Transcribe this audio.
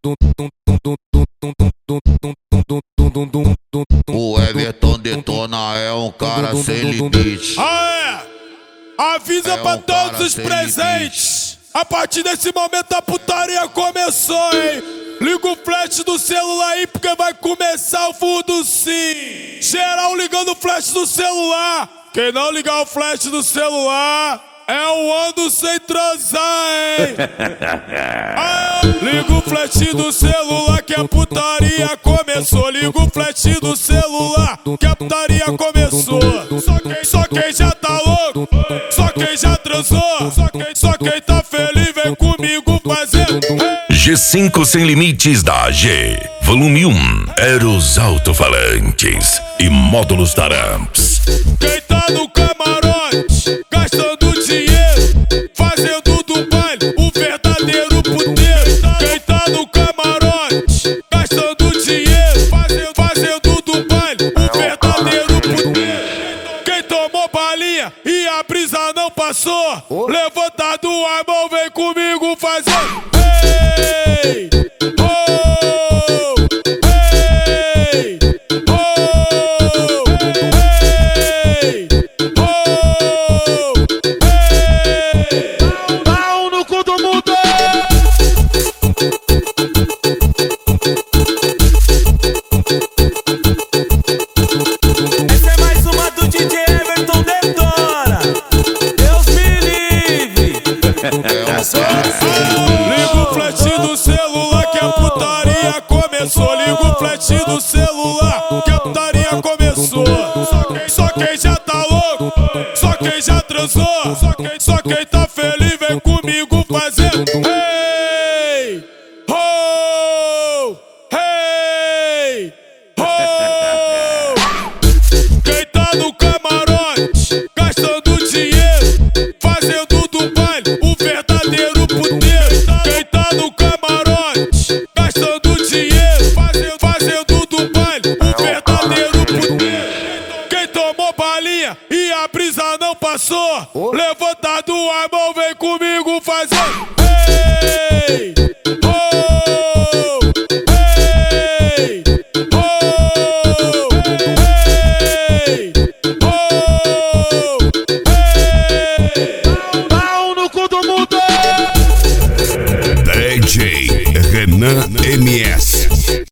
O Everton Detona é um cara sem limite. Avisa pra todos os presentes. A partir desse momento a putaria começou, hein? Liga o flash do celular aí porque vai começar o fundo sim. Geral ligando o flash do celular. Quem não ligar o flash do celular é o ando sem transar, hein? Liga o flash do celular que a putaria começou. Liga o flash do celular que a putaria começou. Só quem já tá louco, só quem já transou, só quem tá feliz vem comigo fazendo. G5 Sem Limites da AG, volume 1, Eros Alto-Falantes e módulos da Ramps. Quem tá no camarote, gastando dinheiro, fazendo do baile o verdadeiro puteiro. Quem tá no camarote, gastando dinheiro, fazendo do baile o verdadeiro puteiro. Quem tomou balinha e a brisa não passou, levantado a mão, vem comigo fazendo. Hey! Oh! Hey! Oh! Hey! Oh! Hey! Pau no cu do mundo! Essa é mais uma do DJ Everton Detona. Deus me livre. Liga o flash do celular que a putaria começou. Liga o flash do celular que a putaria começou. Só quem já tá louco, só quem já transou, só quem tá feliz vem comigo fazendo. Hey! Oh! Hey! Oh! Quem tá no camarote, gastando dinheiro, fazendo do baile o verdadeiro puteiro. Quem tá no camarote, gastando dinheiro, fazendo do baile o verdadeiro puteiro. Quem tomou balinha e a brisa não passou, levantado a mão, vem comigo fazendo. Hey! Oh! Hey! Oh! Hey! Oh! Hey! Pau no cu do mundo! DJ Renan MS.